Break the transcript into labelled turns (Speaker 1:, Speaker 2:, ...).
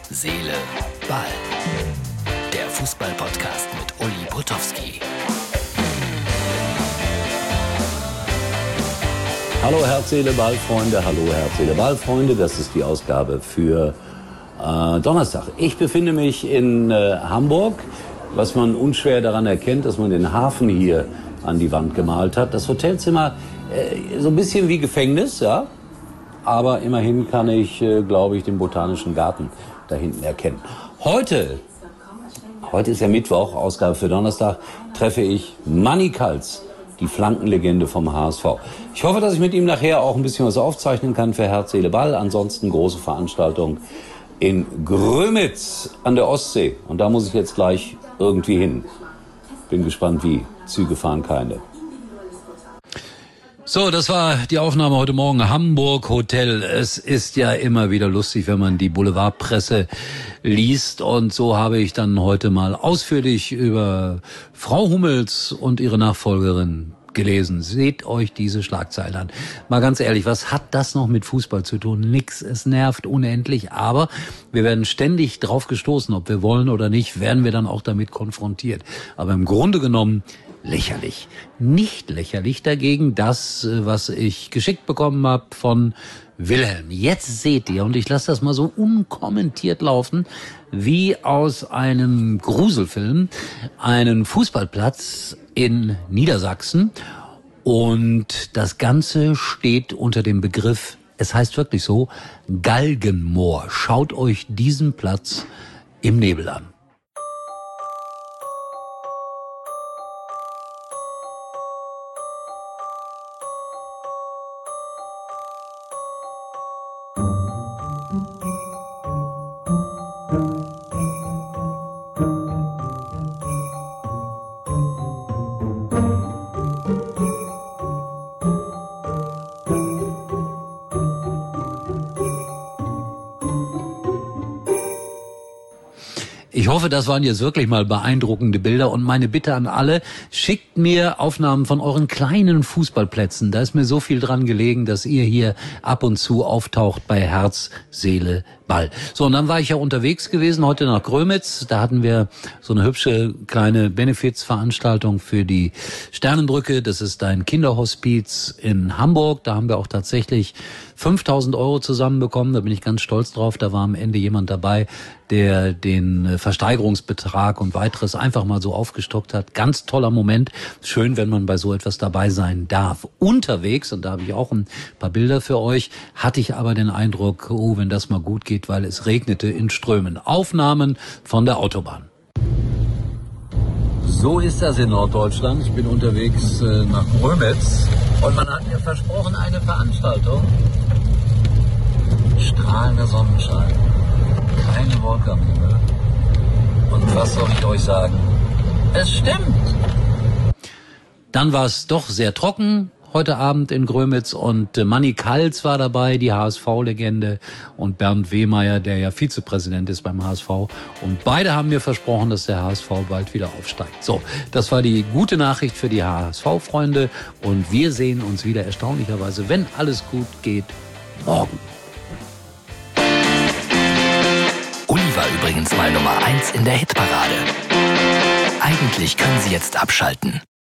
Speaker 1: Seele, Ball. Der Fußball-Podcast mit Uli Potowski.
Speaker 2: Hallo Herz, Seele, Ball, Freunde. Hallo Herz, Seele, Ball, Freunde. Das ist die Ausgabe für Donnerstag. Ich befinde mich in Hamburg, was man unschwer daran erkennt, dass man den Hafen hier an die Wand gemalt hat. Das Hotelzimmer so ein bisschen wie Gefängnis, ja. Aber immerhin kann ich, glaube ich, den Botanischen Garten da hinten erkennen. Heute ist ja Mittwoch, Ausgabe für Donnerstag, treffe ich Manni Kals, die Flankenlegende vom HSV. Ich hoffe, dass ich mit ihm nachher auch ein bisschen was aufzeichnen kann für Herz, Seele, Ball. Ansonsten große Veranstaltung in Grömitz an der Ostsee. Und da muss ich jetzt gleich irgendwie hin. Bin gespannt wie. Züge fahren keine. So, das war die Aufnahme heute Morgen. Hamburg Hotel. Es ist ja immer wieder lustig, wenn man die Boulevardpresse liest. Und so habe ich dann heute mal ausführlich über Frau Hummels und ihre Nachfolgerin gelesen. Seht euch diese Schlagzeilen an. Mal ganz ehrlich, was hat das noch mit Fußball zu tun? Nix, es nervt unendlich, aber wir werden ständig drauf gestoßen, ob wir wollen oder nicht, werden wir dann auch damit konfrontiert. Aber im Grunde genommen lächerlich. Nicht lächerlich dagegen das, was ich geschickt bekommen habe von Wilhelm. Jetzt seht ihr, und ich lasse das mal so unkommentiert laufen, wie aus einem Gruselfilm, einen Fußballplatz in Niedersachsen. Und das Ganze steht unter dem Begriff, es heißt wirklich so, Galgenmoor. Schaut euch diesen Platz im Nebel an. Ich hoffe, das waren jetzt wirklich mal beeindruckende Bilder und meine Bitte an alle, schickt mir Aufnahmen von euren kleinen Fußballplätzen. Da ist mir so viel dran gelegen, dass ihr hier ab und zu auftaucht bei Herz, Seele, Ball. So, und dann war ich ja unterwegs gewesen, heute nach Grömitz. Da hatten wir so eine hübsche kleine Benefizveranstaltung für die Sternenbrücke. Das ist ein Kinderhospiz in Hamburg. Da haben wir auch tatsächlich 5.000 € zusammenbekommen. Da bin ich ganz stolz drauf. Da war am Ende jemand dabei, der den Versteigerungsbetrag und weiteres einfach mal so aufgestockt hat. Ganz toller Moment. Schön, wenn man bei so etwas dabei sein darf. Unterwegs, und da habe ich auch ein paar Bilder für euch, hatte ich aber den Eindruck, oh, wenn das mal gut geht, weil es regnete in Strömen. Aufnahmen von der Autobahn. So ist das in Norddeutschland. Ich bin unterwegs nach Grömitz und man hat mir versprochen, eine Veranstaltung. Strahlender Sonnenschein. Keine Wolke am Himmel. Und was soll ich euch sagen? Es stimmt. Dann war es doch sehr trocken heute Abend in Grömitz und Manni Kals war dabei, die HSV-Legende, und Bernd Wehmeier, der ja Vizepräsident ist beim HSV. Und beide haben mir versprochen, dass der HSV bald wieder aufsteigt. So, das war die gute Nachricht für die HSV-Freunde. Und wir sehen uns wieder erstaunlicherweise, wenn alles gut geht, morgen.
Speaker 1: Uli war übrigens mal Nummer 1 in der Hitparade. Eigentlich können Sie jetzt abschalten.